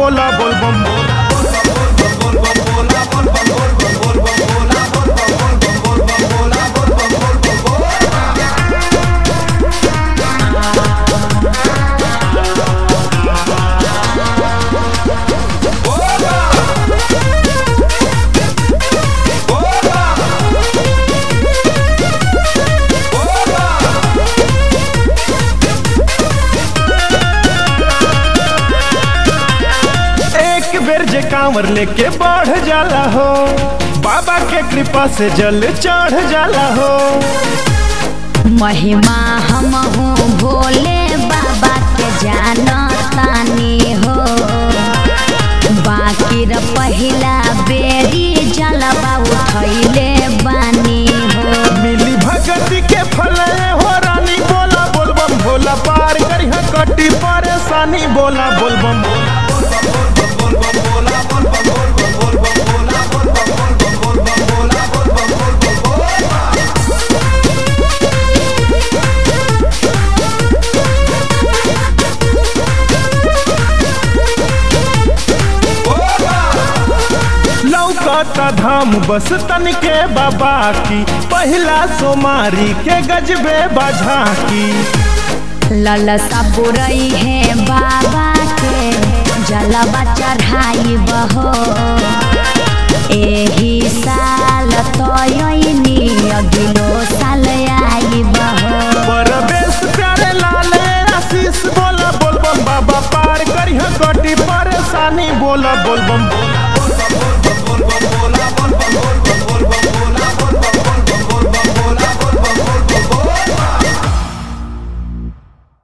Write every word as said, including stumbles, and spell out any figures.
बोला बोल बम जे कांवर लेके बढ़ जाला हो, बाबा के कृपा से जल चढ़ जाला हो। महिमा हम हूँ भोले बाबा के जानतानी हो, बाकी र पहिला बेरी जलवा उठैले बानी हो। मिली भगती के फल हो रानी बोला बोल बम भोला पार करी कटी परेशानी बोला बोल बम लौकता धाम बस तन के बाबा की, पहला सोमारी के गजबे बजा की। ललसा बुरई है बाबा के जलवा चढ़ाई बहो, एही साल तो अगिलो साल आई बहो। परवेश प्यारे लाल आशीष बोला बोल बम बाबा पार करी कटी परेशानी बोला बोल बम।